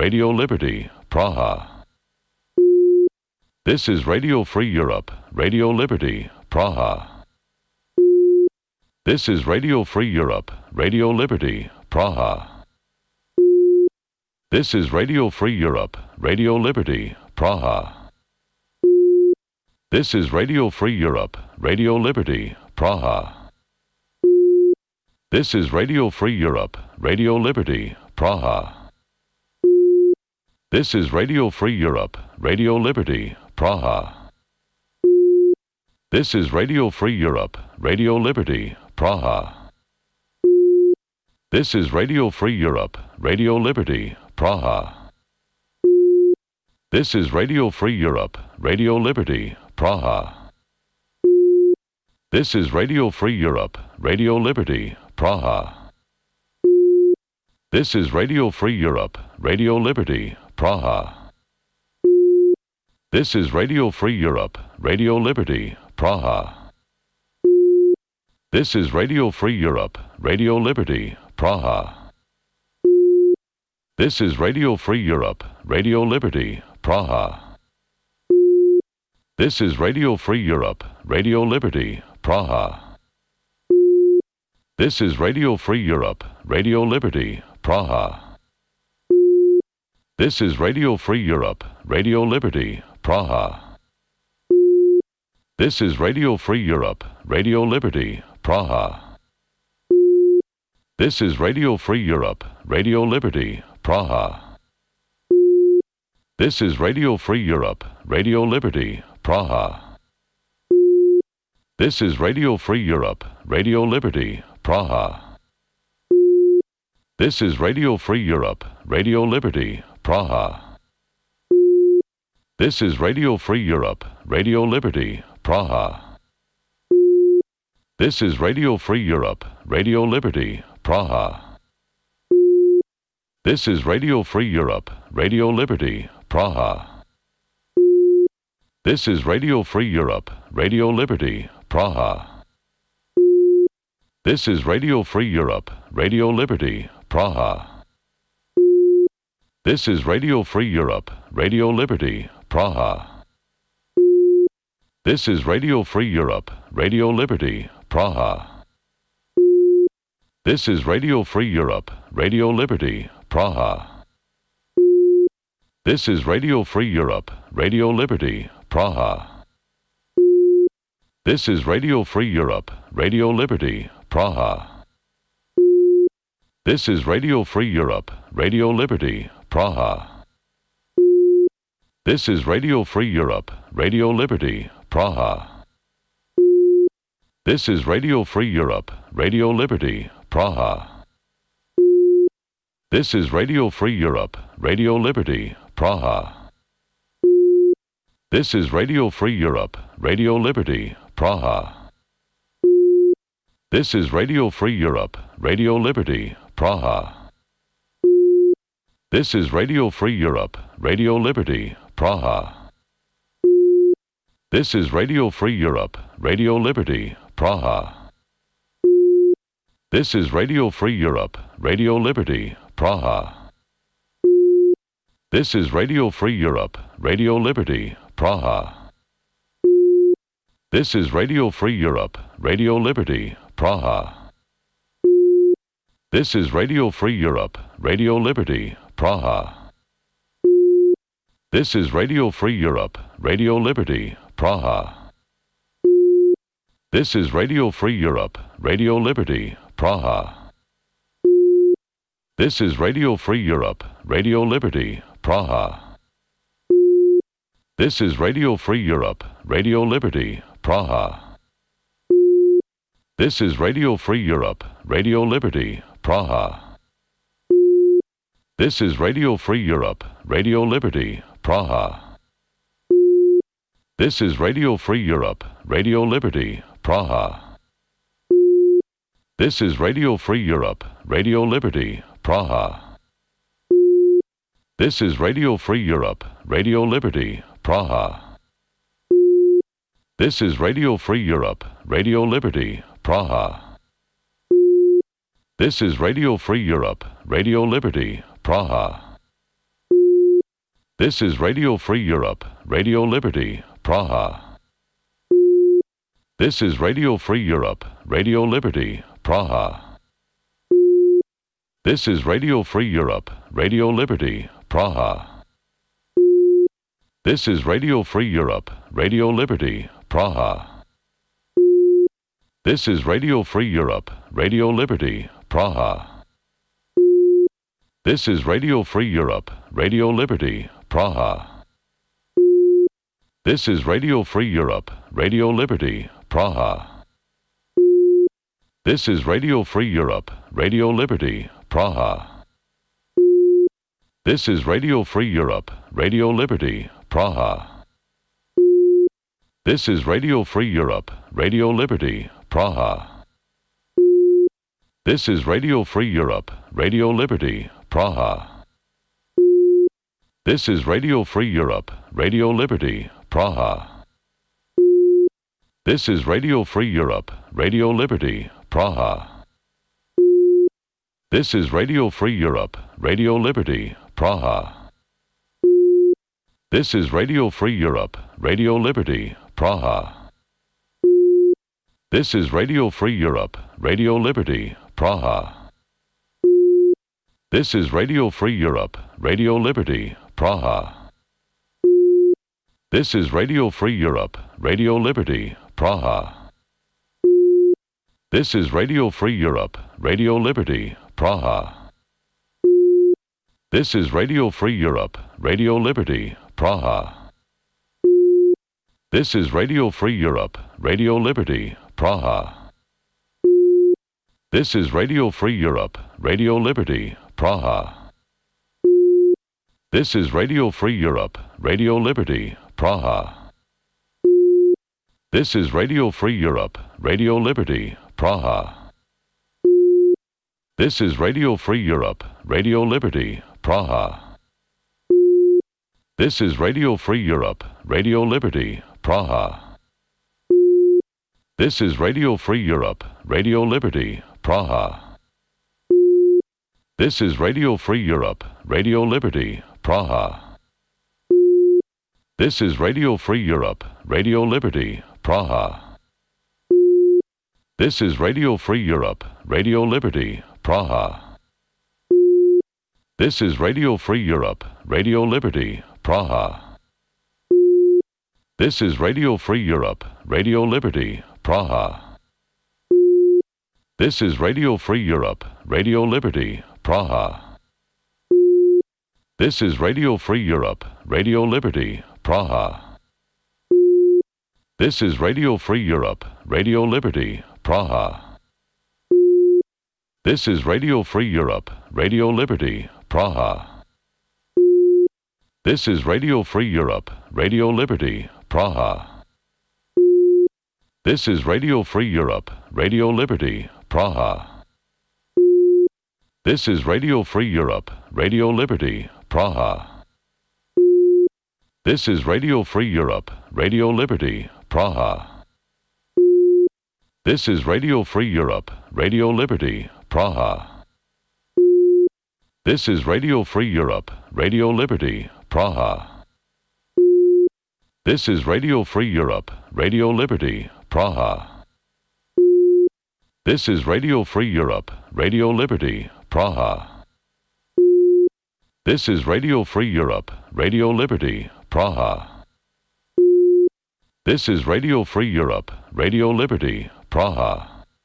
Radio Liberty, Praha. This is Radio Free Europe, Radio Liberty, Praha. This is Radio Free Europe, Radio Liberty, Praha. This is Radio Free Europe, Radio Liberty, Praha. This is Radio Free Europe, Radio Liberty, Praha. This is Radio Free Europe, Radio Liberty, Praha. This is Radio Free Europe, Radio Liberty, Praha. This is Radio Free Europe, Radio Liberty, Praha. This is Radio Free Europe, Radio Liberty, Praha. This is Radio Free Europe, Radio Liberty, Praha. This is Radio Free Europe, Radio Liberty, Praha. This is Radio Free Europe, Radio Liberty, Praha. This is Radio Free Europe, Radio Liberty, Praha. This is Radio Free Europe, Radio Liberty, Praha. This is Radio Free Europe, Radio Liberty, Praha. This is Radio Free Europe, Radio Liberty, Praha. This is Radio Free Europe, Radio Liberty, Praha. This is Radio Free Europe, Radio Liberty, Praha. This is Radio Free Europe, Radio Liberty, Praha. This is Radio Free Europe, Radio Liberty, Praha. This is Radio Free Europe, Radio Liberty, Praha. This is Radio Free Europe, Radio Liberty, Praha. This is Radio Free Europe, Radio Liberty, Praha. This is Radio Free Europe, Radio Liberty, Praha. This is Radio Free Europe, Radio Liberty, Praha. This is Radio Free Europe, Radio Liberty, Praha. This is Radio Free Europe, Radio Liberty, Praha. This is Radio Free Europe, Radio Liberty, Praha. This is Radio Free Europe, Radio Liberty, Praha. This is Radio Free Europe, Radio Liberty, Praha. This is Radio Free Europe, Radio Liberty, Praha. This is Radio Free Europe, Radio Liberty, Praha. This is Radio Free Europe, Radio Liberty, Praha. This is Radio Free Europe, Radio Liberty, Praha. This is Radio Free Europe, Radio Liberty, Praha. This is Radio Free Europe, Radio Liberty, Praha. This is Radio Free Europe, Radio Liberty, Praha. This is Radio Free Europe, Radio Liberty, Praha. This is Radio Free Europe, Radio Liberty, Praha. This is Radio Free Europe, Radio Liberty, Praha. This is Radio Free Europe, Radio Liberty, Praha. This is Radio Free Europe, Radio Liberty, Praha. This is Radio Free Europe, Radio Liberty, Praha. This is Radio Free Europe, Radio Liberty, Praha. This is Radio Free Europe, Radio Liberty, Praha. This is Radio Free Europe, Radio Liberty, Praha. This is Radio Free Europe, Radio Liberty, Praha. This is Radio Free Europe, Radio Liberty, Praha. This is Radio Free Europe, Radio Liberty, Praha. This is Radio Free Europe, Radio Liberty, Praha. This is Radio Free Europe, Radio Liberty, Praha. This is Radio Free Europe, Radio Liberty, Praha. This is Radio Free Europe, Radio Liberty, Praha. This is Radio Free Europe, Radio Liberty, Praha. This is Radio Free Europe, Radio Liberty, Praha. This is Radio Free Europe, Radio Liberty, Praha. This is Radio Free Europe, Radio Liberty, Praha. This is Radio Free Europe, Radio Liberty, Praha. This is Radio Free Europe, Radio Liberty, Praha. This is Radio Free Europe, Radio Liberty, Praha. This is Radio Free Europe, Radio Liberty, Praha. This is Radio Free Europe, Radio Liberty, Praha. This is Radio Free Europe, Radio Liberty, Praha. This is Radio Free Europe, Radio Liberty, Praha. This is Radio Free Europe, Radio Liberty, Praha. This is Radio Free Europe, Radio Liberty, Praha. This is Radio Free Europe, Radio Liberty, Praha. This is Radio Free Europe, Radio Liberty, Praha. This is Radio Free Europe, Radio Liberty, Praha. This is Radio Free Europe, Radio Liberty, Praha. This is Radio Free Europe, Radio Liberty, Praha. This is Radio Free Europe, Radio Liberty, Praha. This is Radio Free Europe, Radio Liberty, Praha. This is Radio Free Europe, Radio Liberty, Praha. This is Radio Free Europe, Radio Liberty, Praha. This is Radio Free Europe, Radio Liberty, Praha. This is Radio Free Europe, Radio Liberty, Praha. This is Radio Free Europe, Radio Liberty, Praha. This is Radio Free Europe, Radio Liberty, Praha. This is Radio Free Europe, Radio Liberty, Praha. This is Radio Free Europe, Radio Liberty, Praha. This is Radio Free Europe, Radio Liberty, Praha. This is Radio Free Europe, Radio Liberty, Praha. This is Radio Free Europe, Radio Liberty, Praha. This is Radio Free Europe, Radio Liberty, Praha. This is Radio Free Europe, Radio Liberty, Praha. This is Radio Free Europe, Radio Liberty, Praha. This is Radio Free Europe, Radio Liberty, Praha. This is Radio Free Europe, Radio Liberty, Praha. This is Radio Free Europe, Radio Liberty, Praha. This is Radio Free Europe, Radio Liberty, Praha. This is Radio Free Europe, Radio Liberty, Praha. This is Radio Free Europe, Radio Liberty, Praha. This is Radio Free Europe, Radio Liberty, Praha. This is Radio Free Europe, Radio Liberty, Praha. This is Radio Free Europe, Radio Liberty, Praha. This is Radio Free Europe, Radio Liberty, Praha. This is Radio Free Europe, Radio Liberty, Praha. This is Radio Free Europe, Radio Liberty, Praha. This is Radio Free Europe, Radio Liberty, Praha. This is Radio Free Europe, Radio Liberty, Praha. This is Radio Free Europe, Radio Liberty, Praha.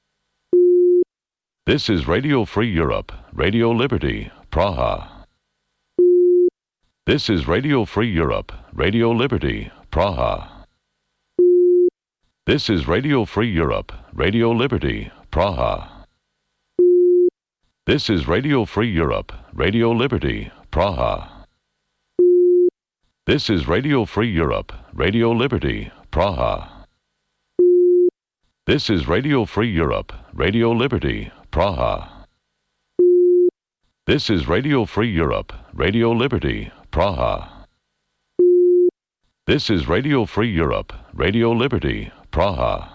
This is Radio Free Europe, Radio Liberty, Praha. This is Radio Free Europe, Radio Liberty, Praha. This is Radio Free Europe, Radio Liberty, Praha. This is Radio Free Europe, Radio Liberty, Praha. This is Radio Free Europe, Radio Liberty, Praha. This is Radio Free Europe, Radio Liberty, Praha. This is Radio Free Europe, Radio Liberty, Praha. This is Radio Free Europe, Radio Liberty, Praha.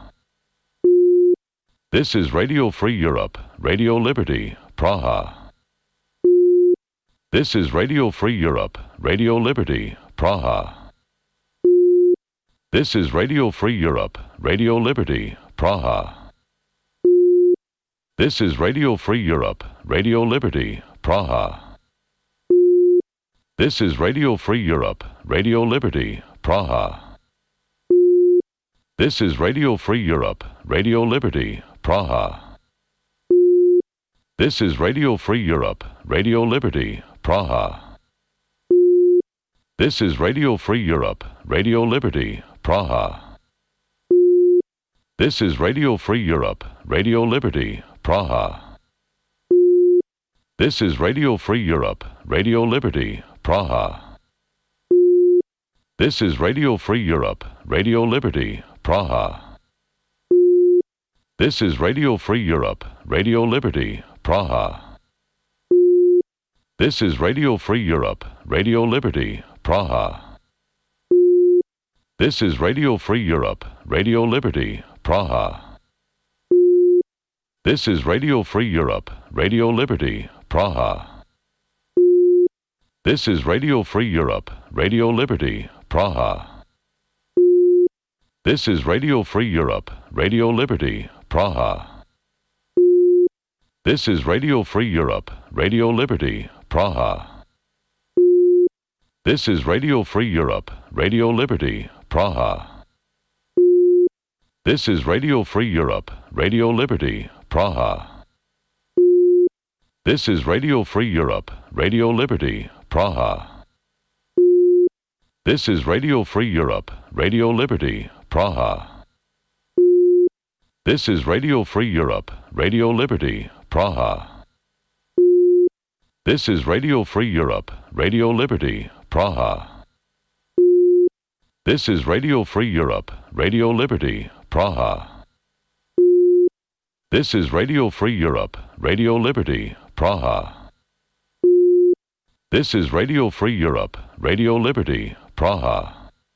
This is Radio Free Europe, Radio Liberty, Praha. This is Radio Free Europe, Radio Liberty, Praha. This is Radio Free Europe, Radio Liberty, Praha. This is Radio Free Europe, Radio Liberty, Praha. This is Radio Free Europe, Radio Liberty, Praha. This is Radio Free Europe, Radio Liberty, Praha. This is Radio Free Europe, Radio Liberty, Praha. This is Radio Free Europe, Radio Liberty, Praha. This is Radio Free Europe, Radio Liberty, Praha. This is Radio Free Europe, Radio Liberty, Praha. This is Radio Free Europe, Radio Liberty, Praha. This is Radio Free Europe, Radio Liberty, Praha. This is Radio Free Europe, Radio Liberty, Praha. This is Radio Free Europe, Radio Liberty, Praha. This is Radio Free Europe, Radio Liberty, Praha. This is Radio Free Europe, Radio Liberty, Praha. This is Radio Free Europe, Radio Liberty, Praha. This is Radio Free Europe, Radio Liberty, Praha. This is Radio Free Europe, Radio Liberty, Praha. This is Radio Free Europe, Radio Liberty, Praha. This is Radio Free Europe, Radio Liberty, Praha. This is Radio Free Europe, Radio Liberty, Praha. This is Radio Free Europe, Radio Liberty, Praha. This is Radio Free Europe, Radio Liberty, Praha. This is Radio Free Europe, Radio Liberty, Praha. This is Radio Free Europe, Radio Liberty, Praha. This is Radio Free Europe, Radio Liberty, Praha.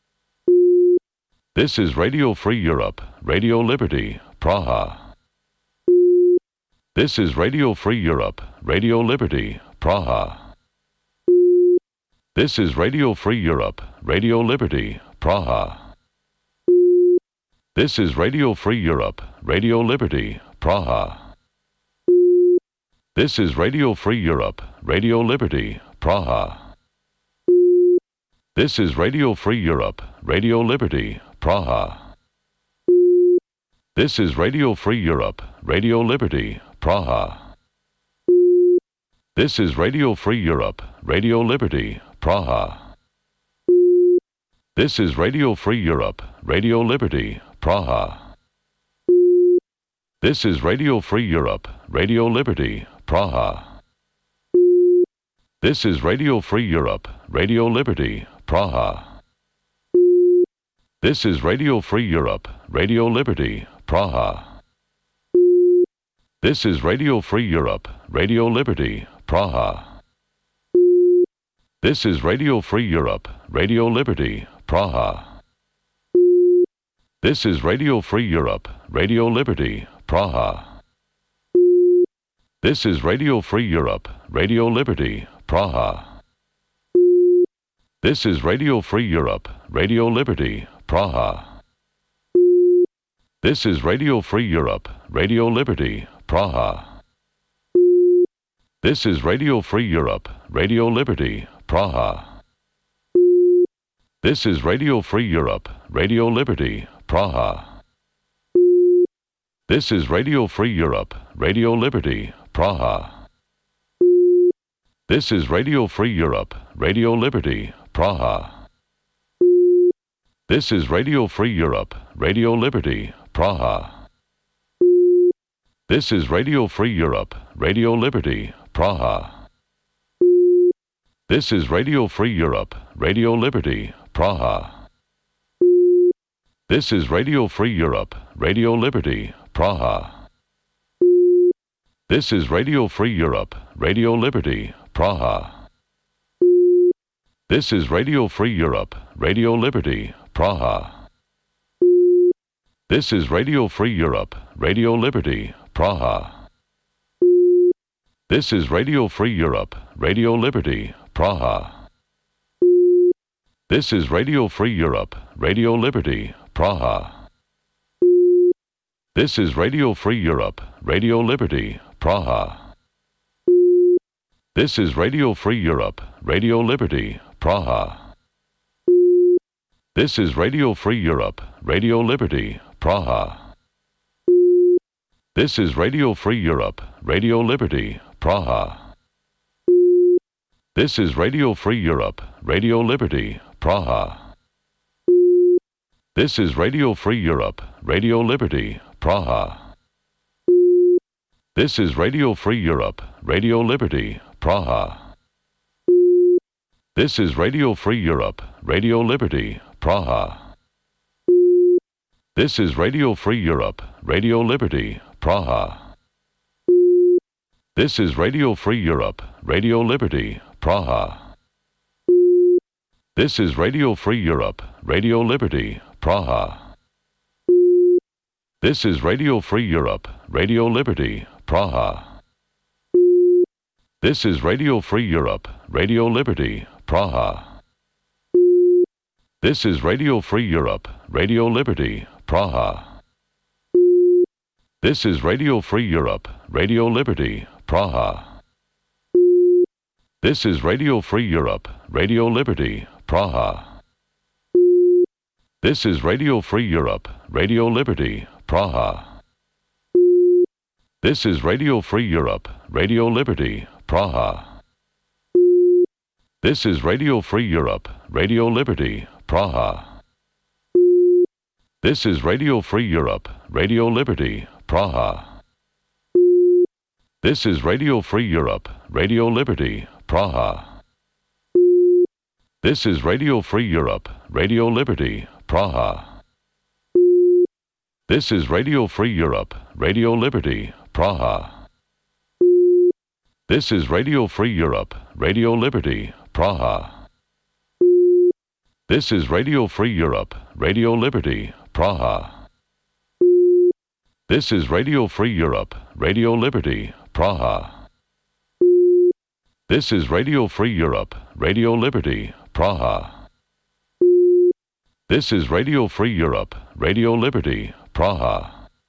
This is Radio Free Europe, Radio Liberty, Praha. This is Radio Free Europe, Radio Liberty, Praha. This is Radio Free Europe, Radio Liberty, Praha. This is Radio Free Europe, Radio Liberty, Praha. This is Radio Free Europe, Radio Liberty, Praha. This is Radio Free Europe, Radio Liberty, Praha. This is Radio Free Europe, Radio Liberty, Praha. This is Radio Free Europe, Radio Liberty, Praha. This is Radio Free Europe, Radio Liberty, Praha. This is Radio Free Europe, Radio Liberty, Praha. This is Radio Free Europe, Radio Liberty, Praha. This is Radio Free Europe, Radio Liberty, Praha. This is Radio Free Europe, Radio Liberty, Praha. This is Radio Free Europe, Radio Liberty, Praha. This is Radio Free Europe, Radio Liberty, Praha. This is Radio Free Europe, Radio Liberty, Praha. This is Radio Free Europe, Radio Liberty, Praha. This is Radio Free Europe, Radio Liberty, Praha. This is Radio Free Europe, Radio Liberty, Praha. This is Radio Free Europe, Radio Liberty, Praha. This is Radio Free Europe, Radio Liberty, Praha. This is Radio Free Europe, Radio Liberty, Praha. This is Radio Free Europe, Radio Liberty, Praha. This is Radio Free Europe, Radio Liberty, Praha. This is Radio Free Europe, Radio Liberty, Praha. This is Radio Free Europe, Radio Liberty, Praha. This is Radio Free Europe, Radio Liberty, Praha. This is Radio Free Europe, Radio Liberty, Praha. This is Radio Free Europe, Radio Liberty, Praha. This is Radio Free Europe, Radio Liberty, Praha. This is Radio Free Europe, Radio Liberty, Praha. This is Radio Free Europe, Radio Liberty, Praha. This is Radio Free Europe, Radio Liberty, Praha. This is Radio Free Europe, Radio Liberty, Praha. This is Radio Free Europe, Radio Liberty, Praha. This is Radio Free Europe, Radio Liberty, Praha. This is Radio Free Europe, Radio Liberty, Praha. This is Radio Free Europe, Radio Liberty, Praha. This is Radio Free Europe, Radio Liberty, Praha. This is Radio Free Europe, Radio Liberty, Praha. This is Radio Free Europe, Radio Liberty, Praha. This is Radio Free Europe, Radio Liberty, Praha. This is Radio Free Europe, Radio Liberty, Praha. This is Radio Free Europe, Radio Liberty, Praha. This is Radio Free Europe, Radio Liberty, Praha. This is Radio Free Europe, Radio Liberty, Praha. This is Radio Free Europe, Radio Liberty, Praha. This is Radio Free Europe, Radio Liberty, Praha. This is Radio Free Europe, Radio Liberty, Praha. This is Radio Free Europe, Radio Liberty, Praha. This is Radio Free Europe, Radio Liberty, Praha. This is Radio Free Europe, Radio Liberty, Praha. This is Radio Free Europe, Radio Liberty, Praha. This is Radio Free Europe, Radio Liberty, Praha. This is Radio Free Europe, Radio Liberty, Praha. This is Radio Free Europe, Radio Liberty, Praha. This is Radio Free Europe, Radio Liberty, Praha. This is Radio Free Europe, Radio Liberty, Praha. This is Radio Free Europe, Radio Liberty, Praha.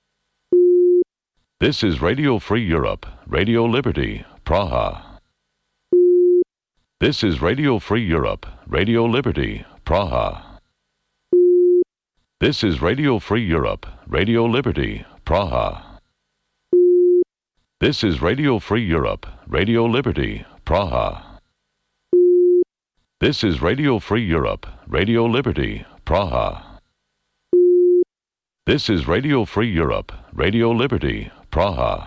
This is Radio Free Europe, Radio Liberty, Praha. This is Radio Free Europe, Radio Liberty, Praha. This is Radio Free Europe, Radio Liberty, Praha. This is Radio Free Europe, Radio Liberty, Praha. This is Radio Free Europe, Radio Liberty, Praha. This is Radio Free Europe, Radio Liberty, Praha.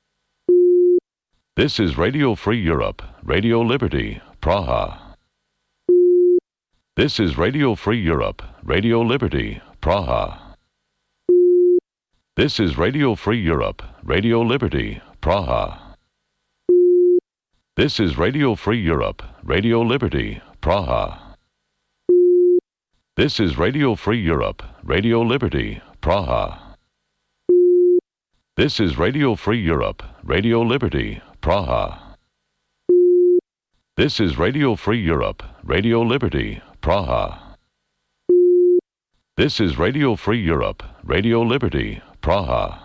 This is Radio Free Europe, Radio Liberty, Praha. This is Radio Free Europe, Radio Liberty, Praha. This is Radio Free Europe, Radio Liberty, Praha. This is Radio Free Europe, Radio Liberty, Praha. This is Radio Free Europe, Radio Liberty, Praha. This is Radio Free Europe, Radio Liberty, Praha. This is Radio Free Europe, Radio Liberty, Praha. This is Radio Free Europe, Radio Liberty, Praha.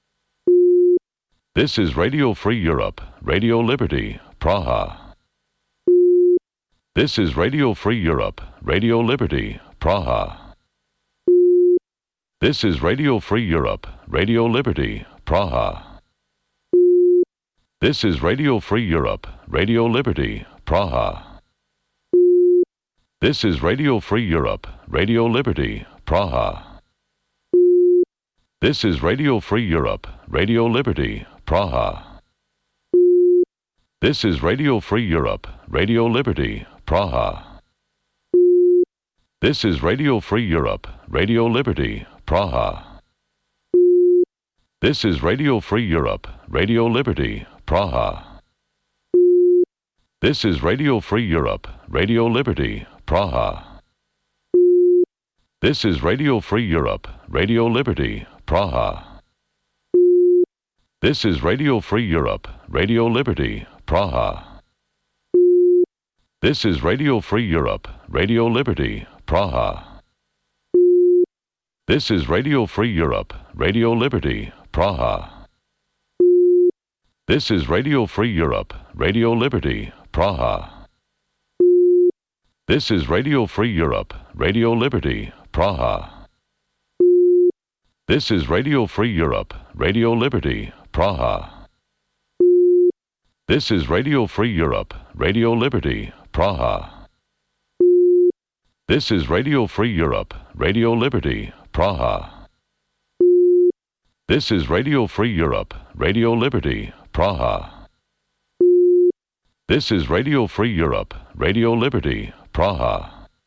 This is Radio Free Europe, Radio Liberty, Praha. This is Radio Free Europe, Radio Liberty, Praha. This is Radio Free Europe, Radio Liberty, Praha. This is Radio Free Europe, Radio Liberty, Praha. This is Radio Free Europe, Radio Liberty, Praha. This is Radio Free Europe, Radio Liberty, Praha. This is Radio Free Europe, Radio Liberty, Praha. This is Radio Free Europe, Radio Liberty, Praha. This is Radio Free Europe, Radio Liberty, Praha. This is Radio Free Europe, Radio Liberty, Praha. This is Radio Free Europe, Radio Liberty, Praha. This is Radio Free Europe, Radio Liberty, Praha. This is Radio Free Europe, Radio Liberty, Praha. This is Radio Free Europe, Radio Liberty, Praha. This is Radio Free Europe, Radio Liberty, Praha. This is Radio Free Europe, Radio Liberty, Praha. This is Radio Free Europe, Radio Liberty, Praha. This is Radio Free Europe, Radio Liberty, Praha. This is Radio Free Europe, Radio Liberty, Praha. This is Radio Free Europe, Radio Liberty, Praha. This is Radio Free Europe, Radio Liberty, Praha.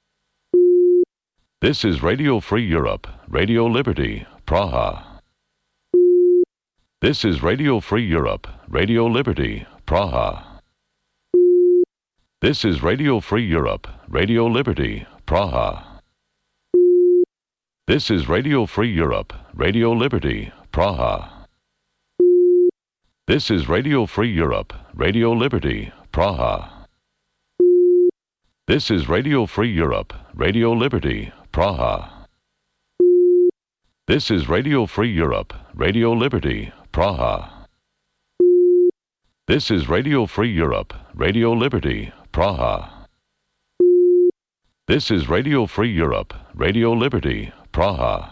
This is Radio Free Europe, Radio Liberty, Praha. This is Radio Free Europe, Radio Liberty, Praha. This is Radio Free Europe, Radio Liberty, Praha. This is Radio Free Europe, Radio Liberty, Praha. This is Radio Free Europe, Radio Liberty, Praha. This is Radio Free Europe, Radio Liberty, Praha. This is Radio Free Europe, Radio Liberty, Praha. This is Radio Free Europe, Radio Liberty, Praha. This is Radio Free Europe, Radio Liberty, Praha.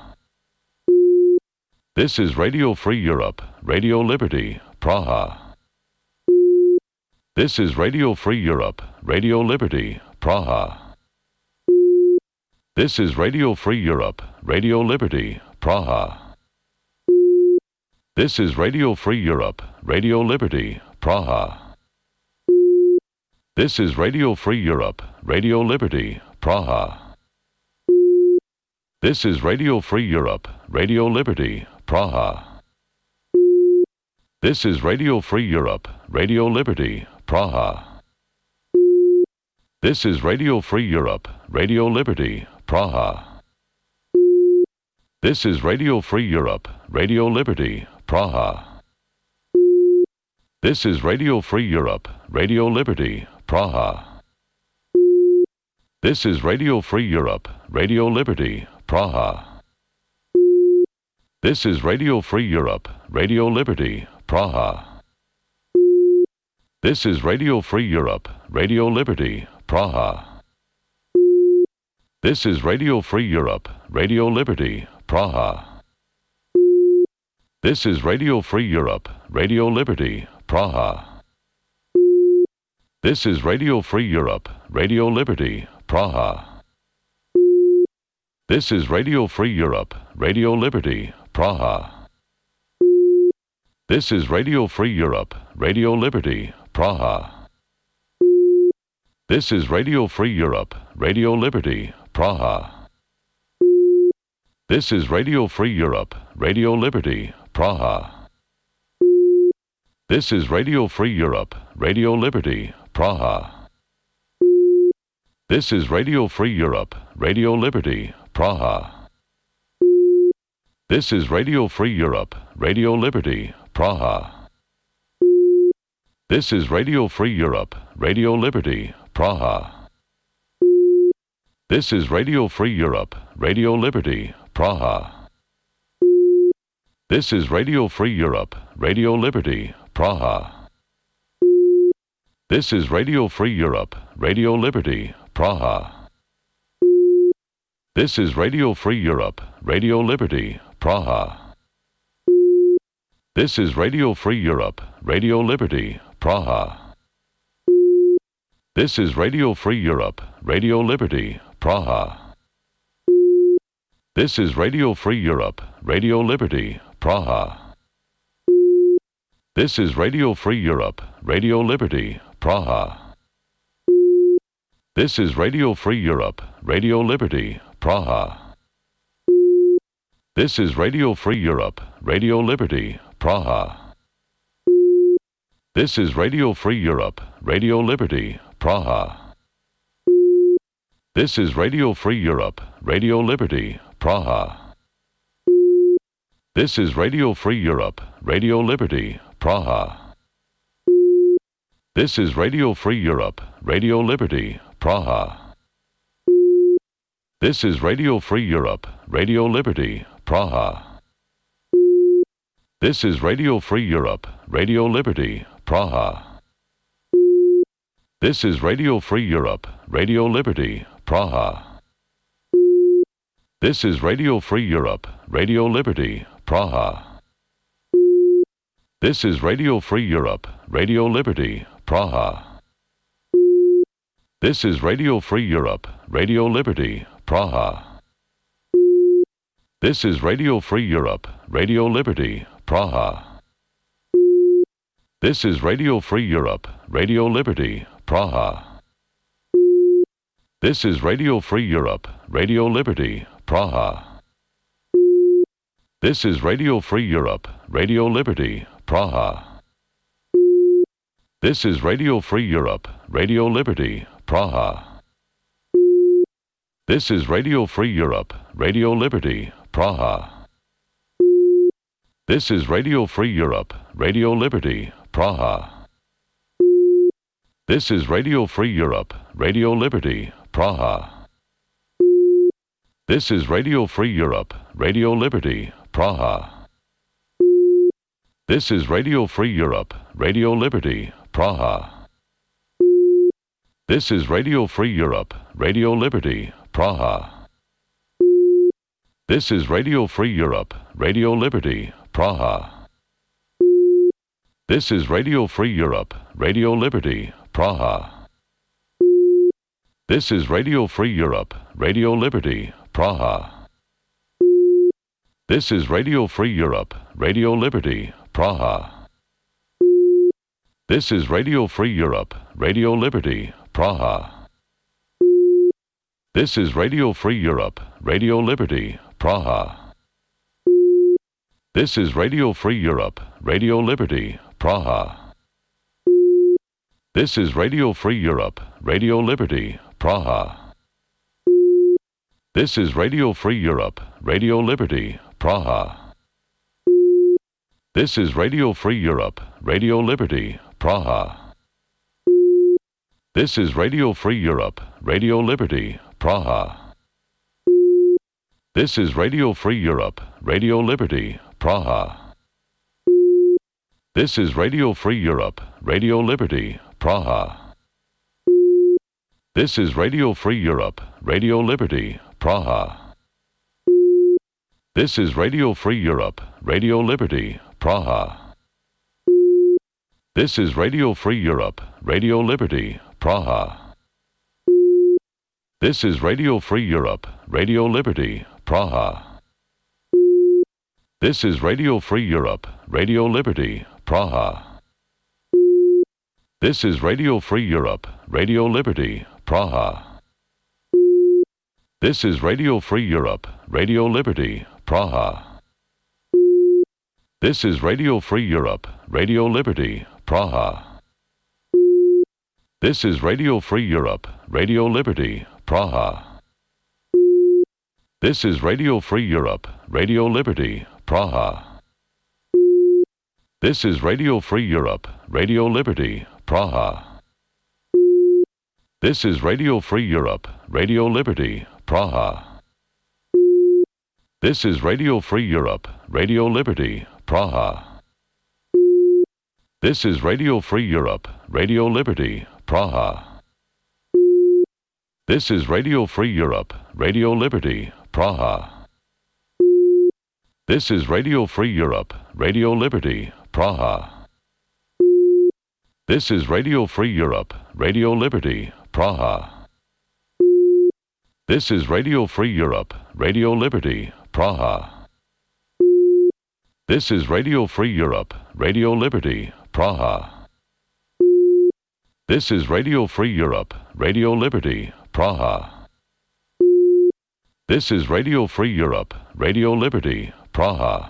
This is Radio Free Europe, Radio Liberty, Praha. This is Radio Free Europe, Radio Liberty, Praha. This is Radio Free Europe, Radio Liberty, Praha. This is Radio Free Europe, Radio Liberty, Praha. This is Radio Free Europe, Radio Liberty, Praha. This is Radio Free Europe, Radio Liberty, Praha. This is Radio Free Europe, Radio Liberty, Praha. This is Radio Free Europe, Radio Liberty, Praha. This is Radio Free Europe, Radio Liberty, Praha. This is Radio Free Europe, Radio Liberty, Praha. This is Radio Free Europe, Radio Liberty, Praha. This is Radio Free Europe, Radio Liberty, Praha. This is Radio Free Europe, Radio Liberty, Praha. This is Radio Free Europe, Radio Liberty, Praha. This is Radio Free Europe, Radio Liberty, Praha. This is Radio Free Europe, Radio Liberty, Praha. This is Radio Free Europe, Radio Liberty, Praha. This is Radio Free Europe, Radio Liberty, Praha. This is Radio Free Europe, Radio Liberty, Praha. This is Radio Free Europe, Radio Liberty, Praha. This is Radio Free Europe, Radio Liberty, Praha. This is Radio Free Europe, Radio Liberty, Praha. This is Radio Free Europe, Radio Liberty, Praha. This is Radio Free Europe, Radio Liberty, Praha. This is Radio Free Europe, Radio Liberty, Praha. This is Radio Free Europe, Radio Liberty, Praha. This is Radio Free Europe, Radio Liberty, Praha. This is Radio Free Europe, Radio Liberty, Praha. This is Radio Free Europe, Radio Liberty, Praha. This is Radio Free Europe, Radio Liberty, Praha. This is Radio Free Europe, Radio Liberty, Praha. This is Radio Free Europe, Radio Liberty, Praha. This is Radio Free Europe, Radio Liberty, Praha. This is Radio Free Europe, Radio Liberty, Praha. This is Radio Free Europe, Radio Liberty, Praha. This is Radio Free Europe, Radio Liberty, Praha. This is Radio Free Europe, Radio Liberty, Praha. This is Radio Free Europe, Radio Liberty, Praha. This is Radio Free Europe, Radio Liberty, Praha. This is Radio Free Europe, Radio Liberty, Praha. This is Radio Free Europe, Radio Liberty, Praha. This is Radio Free Europe, Radio Liberty, Praha. This is Radio Free Europe, Radio Liberty, Praha. This is Radio Free Europe, Radio Liberty, Praha. This is Radio Free Europe, Radio Liberty, Praha. This is Radio Free Europe, Radio Liberty, Praha. This is Radio Free Europe, Radio Liberty, Praha. This is Radio Free Europe, Radio Liberty, Praha. This is Radio Free Europe, Radio Liberty, Praha. This is Radio Free Europe, Radio Liberty, Praha. This is Radio Free Europe, Radio Liberty, Praha. This is Radio Free Europe, Radio Liberty, Praha. This is Radio Free Europe, Radio Liberty, Praha. This is Radio Free Europe, Radio Liberty, Praha. This is Radio Free Europe, Radio Liberty, Praha. This is Radio Free Europe, Radio Liberty, Praha. This is Radio Free Europe, Radio Liberty, Praha. This is Radio Free Europe, Radio Liberty, Praha. This is Radio Free Europe, Radio Liberty, Praha. This is Radio Free Europe, Radio Liberty, Praha. This is Radio Free Europe, Radio Liberty, Praha. This is Radio Free Europe, Radio Liberty, Praha. This is Radio Free Europe, Radio Liberty, Praha. This is Radio Free Europe, Radio Liberty, Praha. This is Radio Free Europe, Radio Liberty, Praha. This is Radio Free Europe, Radio Liberty, Praha. This is Radio Free Europe, Radio Liberty, Praha. This is Radio Free Europe, Radio Liberty, Praha. This is Radio Free Europe, Radio Liberty, Praha. This is Radio Free Europe, Radio Liberty, Praha. This is Radio Free Europe, Radio Liberty, Praha. This is Radio Free Europe, Radio Liberty, Praha. This is Radio Free Europe, Radio Liberty, Praha. This is Radio Free Europe, Radio Liberty, Praha. This is Radio Free Europe, Radio Liberty, Praha. This is Radio Free Europe, Radio Liberty, Praha. This is Radio Free Europe, Radio Liberty, Praha. This is Radio Free Europe, Radio Liberty, Praha. This is Radio Free Europe, Radio Liberty, Praha. This is Radio Free Europe, Radio Liberty, Praha. This is Radio Free Europe, Radio Liberty, Praha. This is Radio Free Europe, Radio Liberty, Praha. This is Radio Free Europe, Radio Liberty, Praha. This is Radio Free Europe, Radio Liberty, Praha. This is Radio Free Europe, Radio Liberty, Praha. This is Radio Free Europe, Radio Liberty, Praha. This is Radio Free Europe, Radio Liberty, Praha. This is Radio Free Europe, Radio Liberty, Praha. This is Radio Free Europe, Radio Liberty, Praha.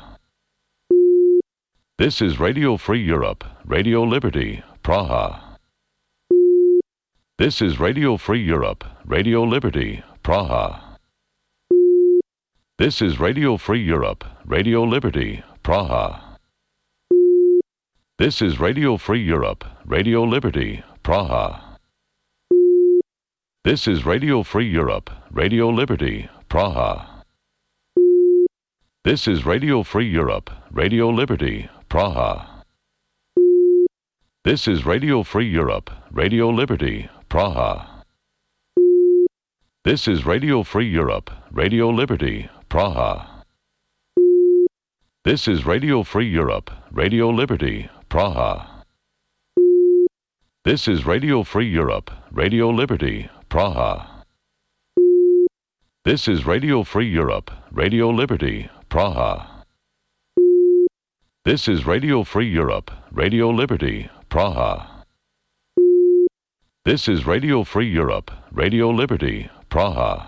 This is Radio Free Europe, Radio Liberty, Praha. This is Radio Free Europe, Radio Liberty, Praha. This is Radio Free Europe, Radio Liberty, Praha. This is Radio Free Europe, Radio Liberty, Praha. This is Radio Free Europe, Radio Liberty, Praha. This is Radio Free Europe, Radio Liberty, Praha. This is Radio Free Europe, Radio Liberty, Praha. This is Radio Free Europe, Radio Liberty, Praha. This is Radio Free Europe, Radio Liberty, Praha. This is Radio Free Europe, Radio Liberty, Praha. This is Radio Free Europe, Radio Liberty, Praha. This is Radio Free Europe, Radio Liberty, Praha. This is Radio Free Europe, Radio Liberty, Praha.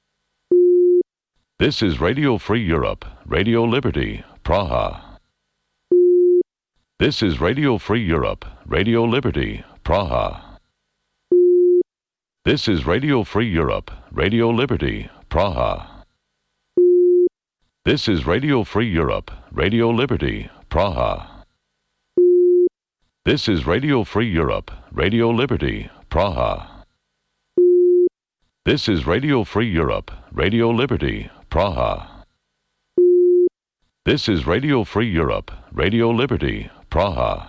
This is Radio Free Europe, Radio Liberty, Praha. This is Radio Free Europe, Radio Liberty, Praha. This is Radio Free Europe, Radio Liberty, Praha. This is Radio Free Europe, Radio Liberty, Praha. This is Radio Free Europe, Radio Liberty, Praha. This is Radio Free Europe, Radio Liberty, Praha. This is Radio Free Europe, Radio Liberty, Praha.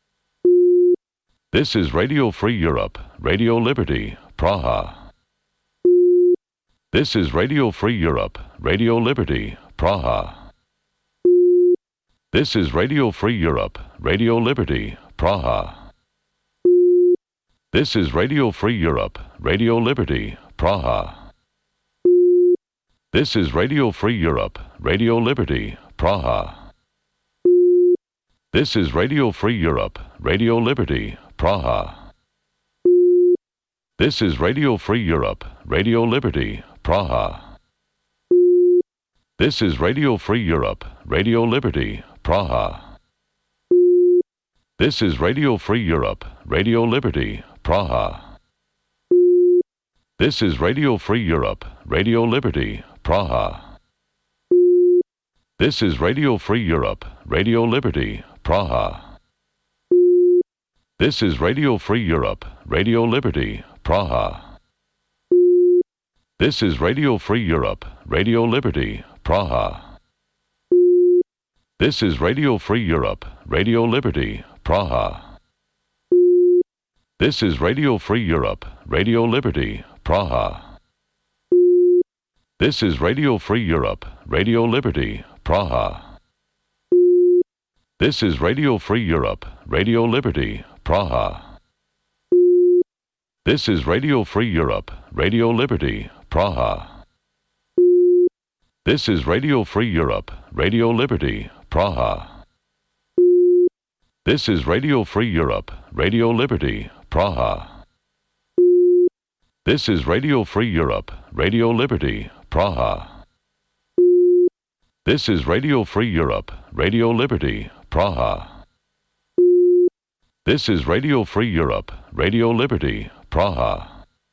This is Radio Free Europe, Radio Liberty, Praha. This is Radio Free Europe, Radio Liberty, Praha. This is Radio Free Europe, Radio Liberty, Praha. This is Radio Free Europe, Radio Liberty, Praha. This is Radio Free Europe, Radio Liberty, Praha. This is Radio Free Europe, Radio Liberty, Praha. This is Radio Free Europe, Radio Liberty, Praha. This is Radio Free Europe, Radio Liberty, Praha. This is Radio Free Europe, Radio Liberty, Praha. This is Radio Free Europe, Radio Liberty, Praha. This is Radio Free Europe, Radio Liberty, Praha. This is Radio Free Europe, Radio Liberty, Praha. This is Radio Free Europe, Radio Liberty, Praha. This is Radio Free Europe, Radio Liberty, Praha. This is Radio Free Europe, Radio Liberty, Praha. This is Radio Free Europe, Radio Liberty, Praha. This is Radio Free Europe, Radio Liberty, Praha. This is Radio Free Europe, Radio Liberty, Praha. This is Radio Free Europe, Radio Liberty, Praha. This is Radio Free Europe, Radio Liberty, Praha. This is Radio Free Europe, Radio Liberty, Praha. This is Radio Free Europe, Radio Liberty, Praha. This is Radio Free Europe, Radio Liberty, Praha.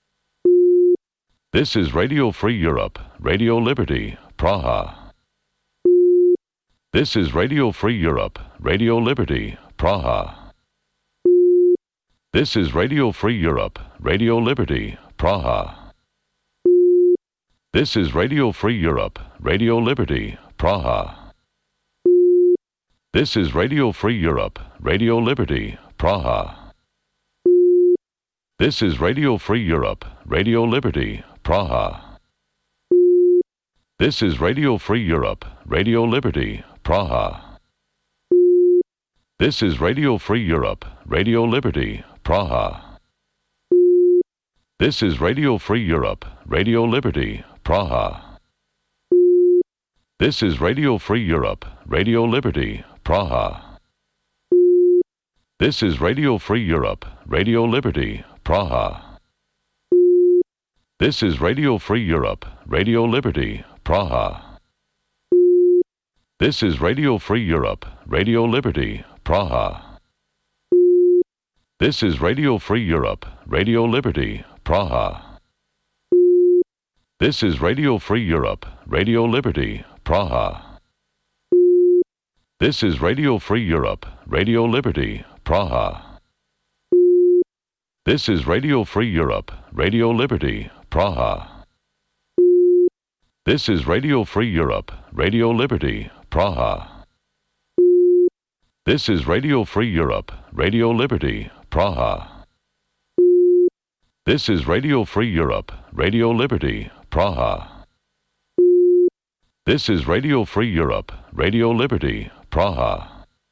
This is Radio Free Europe, Radio Liberty, Praha. This is Radio Free Europe, Radio Liberty, Praha. This is Radio Free Europe, Radio Liberty, Praha. This is Radio Free Europe, Radio Liberty, Praha. This is Radio Free Europe, Radio Liberty, Praha. This is Radio Free Europe, Radio Liberty, Praha. This is Radio Free Europe, Radio Liberty, Praha. This is Radio Free Europe, Radio Liberty, Praha. This is Radio Free Europe, Radio Liberty, Praha. This is Radio Free Europe, Radio Liberty, Praha. This is Radio Free Europe, Radio Liberty, Praha. This is Radio Free Europe, Radio Liberty, Praha. This is Radio Free Europe, Radio Liberty, Praha. This is Radio Free Europe, Radio Liberty, Praha. This is Radio Free Europe, Radio Liberty, Praha. This is Radio Free Europe, Radio Liberty, Praha. This is Radio Free Europe, Radio Liberty, Praha. This is Radio Free Europe, Radio Liberty, Praha. This is Radio Free Europe, Radio Liberty, Praha. This is Radio Free Europe, Radio Liberty, Praha. This is Radio Free Europe, Radio Liberty, Praha.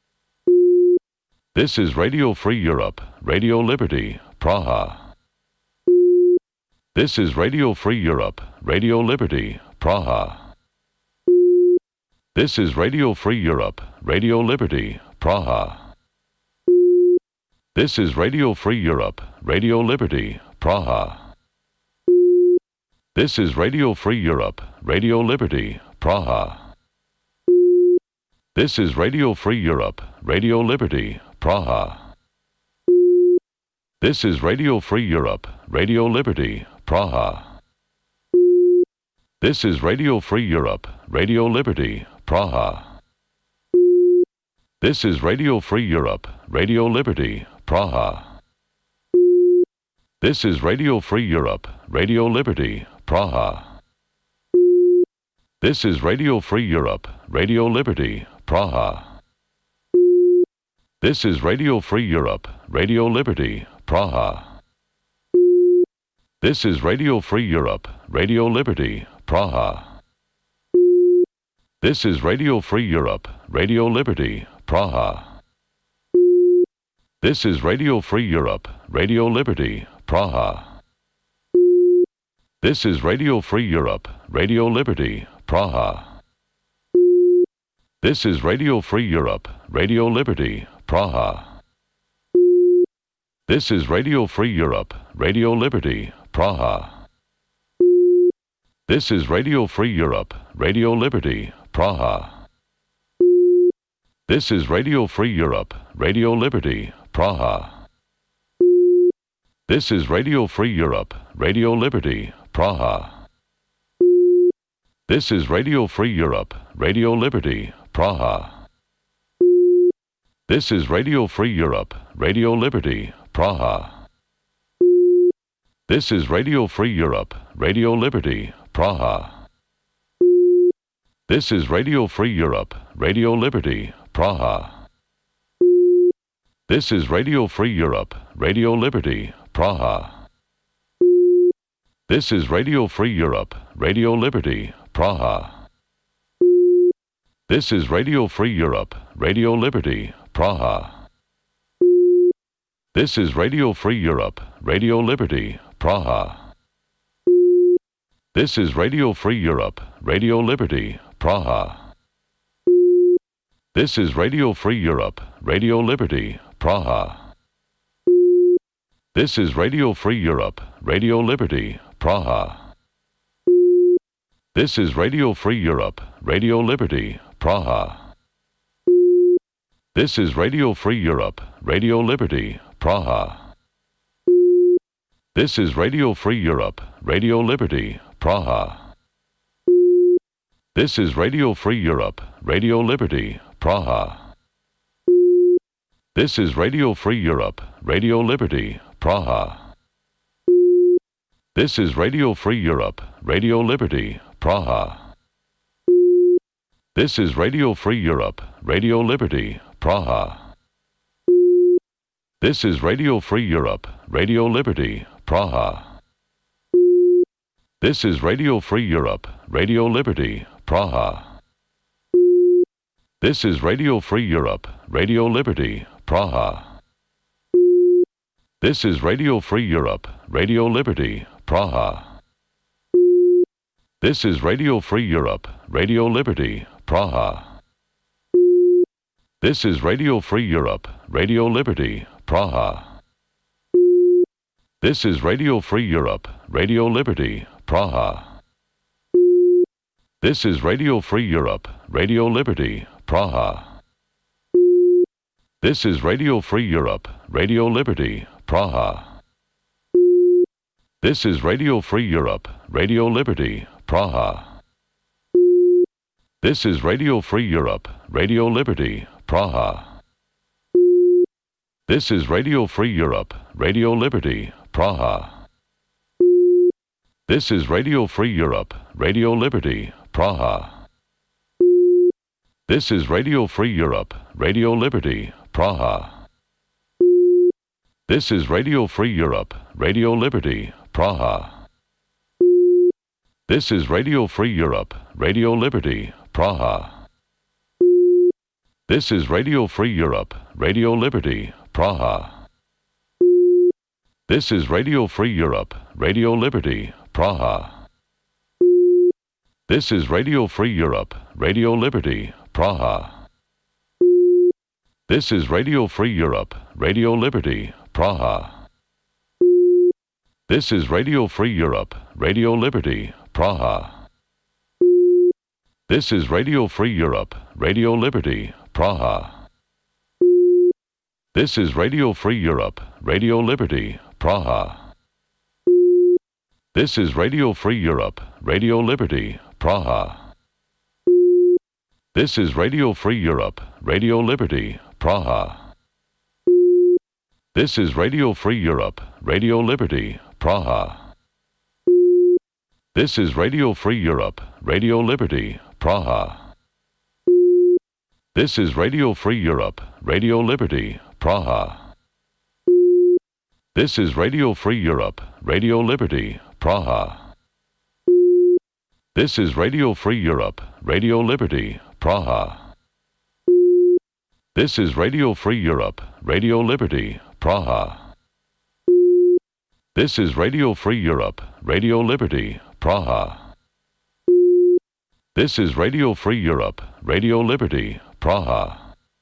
This is Radio Free Europe, Radio Liberty, Praha. This is Radio Free Europe, Radio Liberty, Praha. This is Radio Free Europe, Radio Liberty, Praha. This is Radio Free Europe, Radio Liberty, Praha. This is Radio Free Europe, Radio Liberty, Praha. This is Radio Free Europe, Radio Liberty, Praha. This is Radio Free Europe, Radio Liberty, Praha. This is Radio Free Europe, Radio Liberty, Praha. This is Radio Free Europe, Radio Liberty, Praha. This is Radio Free Europe, Radio Liberty, Praha. This is Radio Free Europe, Radio Liberty, Praha. This is Radio Free Europe, Radio Liberty, Praha. This is Radio Free Europe, Radio Liberty, Praha. This is Radio Free Europe, Radio Liberty, Praha. This is Radio Free Europe, Radio Liberty, Praha. This is Radio Free Europe, Radio Liberty, Praha. This is Radio Free Europe, Radio Liberty, Praha. This is Radio Free Europe, Radio Liberty, Praha. This is Radio Free Europe, Radio Liberty, Praha. This is Radio Free Europe, Radio Liberty, Praha. This is Radio Free Europe, Radio Liberty, Praha. This is Radio Free Europe, Radio Liberty, Praha. This is Radio Free Europe, Radio Liberty, Praha. This is Radio Free Europe, Radio Liberty, Praha. This is Radio Free Europe, Radio Liberty, Praha. This is Radio Free Europe, Radio Liberty, Praha. This is Radio Free Europe, Radio Liberty, Praha. This is Radio Free Europe, Radio Liberty, Praha. This is Radio Free Europe, Radio Liberty, Praha. This is Radio Free Europe, Radio Liberty, Praha. This is Radio Free Europe, Radio Liberty, Praha. This is Radio Free Europe, Radio Liberty, Praha. This is Radio Free Europe, Radio Liberty, Praha. This is Radio Free Europe, Radio Liberty, Praha. This is Radio Free Europe, Radio Liberty, Praha. This is Radio Free Europe, Radio Liberty, Praha. This is Radio Free Europe, Radio Liberty, Praha. This is Radio Free Europe, Radio Liberty, Praha. This is Radio Free Europe, Radio Liberty, Praha. This is Radio Free Europe, Radio Liberty, Praha. This is Radio Free Europe, Radio Liberty, Praha. This is Radio Free Europe, Radio Liberty, Praha. This is Radio Free Europe, Radio Liberty, Praha. This is Radio Free Europe, Radio Liberty, Praha. This is Radio Free Europe, Radio Liberty, Praha. This is Radio Free Europe, Radio Liberty, Praha. This is Radio Free Europe, Radio Liberty, Praha. This is Radio Free Europe, Radio Liberty, Praha. This is Radio Free Europe, Radio Liberty, Praha. This is Radio Free Europe, Radio Liberty, Praha. This is Radio Free Europe, Radio Liberty, Praha. This is Radio Free Europe, Radio Liberty, Praha. This is Radio Free Europe, Radio Liberty, Praha. This is Radio Free Europe, Radio Liberty, Praha. This is Radio Free Europe, Radio Liberty, Praha. This is Radio Free Europe, Radio Liberty, Praha. This is Radio Free Europe, Radio Liberty, Praha. This is Radio Free Europe, Radio Liberty, Praha. This is Radio Free Europe, Radio Liberty, Praha. This is Radio Free Europe, Radio Liberty, Praha. This is Radio Free Europe, Radio Liberty, Praha. This is Radio Free Europe, Radio Liberty, Praha. This is Radio Free Europe, Radio Liberty, Praha. This is Radio Free Europe, Radio Liberty, Praha. This is Radio Free Europe, Radio Liberty, Praha. This is Radio Free Europe, Radio Liberty, Praha. This is Radio Free Europe, Radio Liberty, Praha. This is Radio Free Europe, Radio Liberty, Praha. This is Radio Free Europe, Radio Liberty, Praha. This is Radio Free Europe, Radio Liberty, Praha. This is Radio Free Europe, Radio Liberty, Praha. This is Radio Free Europe, Radio Liberty, Praha.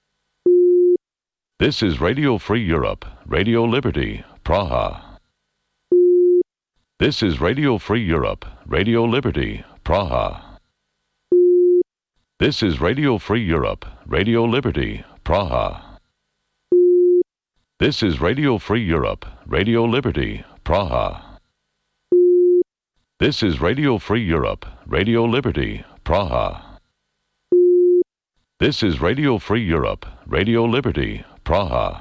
This is Radio Free Europe, Radio Liberty, Praha. This is Radio Free Europe, Radio Liberty, Praha. This is Radio Free Europe, Radio Liberty, Praha. This is Radio Free Europe, Radio Liberty, Praha. This is Radio Free Europe, Radio Liberty, Praha. This is Radio Free Europe, Radio Liberty, Praha.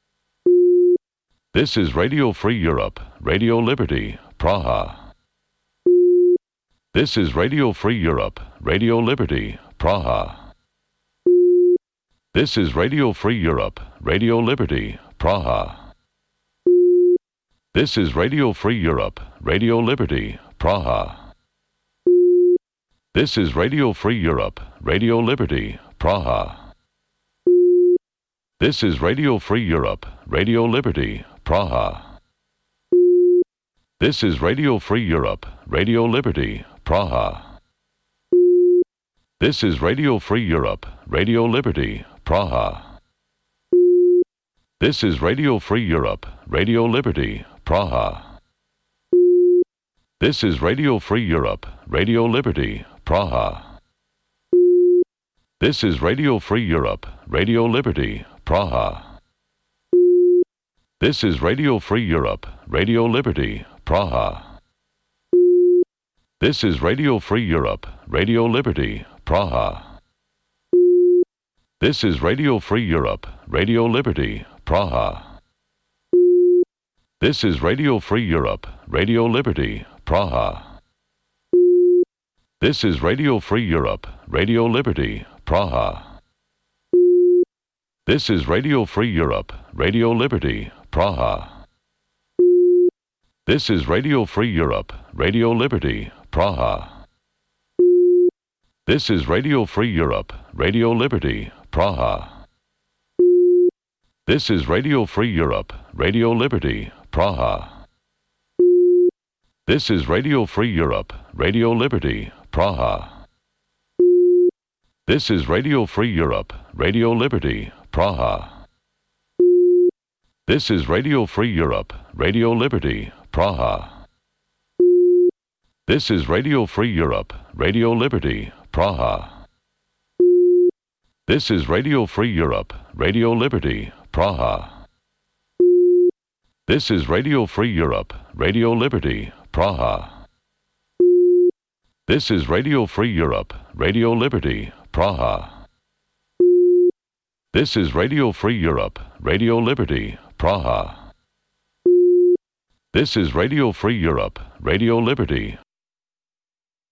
This is Radio Free Europe, Radio Liberty, Praha. This is Radio Free Europe, Radio Liberty, Praha. This is Radio Free Europe, Radio Liberty, Praha. This is Radio Free Europe, Radio Liberty, Praha. This is Radio Free Europe, Radio Liberty, Praha. This is Radio Free Europe, Radio Liberty, Praha. This is Radio Free Europe, Radio Liberty, Praha. This is Radio Free Europe, Radio Liberty, Praha. This is Radio Free Europe, Radio Liberty, Praha. This is Radio Free Europe, Radio Liberty, Praha. This is Radio Free Europe, Radio Liberty, Praha. This is Radio Free Europe, Radio Liberty, Praha. This is Radio Free Europe, Radio Liberty, Praha. This is Radio Free Europe, Radio Liberty, Praha. This is Radio Free Europe, Radio Liberty, Praha. This is Radio Free Europe, Radio Liberty, Praha. This is Radio Free Europe, Radio Liberty, Praha. This is Radio Free Europe, Radio Liberty, Praha. This is Radio Free Europe, Radio Liberty, Praha. This is Radio Free Europe, Radio Liberty, Praha. This is Radio Free Europe, Radio Liberty, Praha. This is Radio Free Europe, Radio Liberty, Praha. This is Radio Free Europe, Radio Liberty, Praha. This is Radio Free Europe, Radio Liberty, Praha. This is Radio Free Europe, Radio Liberty, Praha. This is Radio Free Europe, Radio Liberty, Praha. This is Radio Free Europe, Radio Liberty, Praha. This is Radio Free Europe, Radio Liberty, Praha. This is Radio Free Europe, Radio Liberty,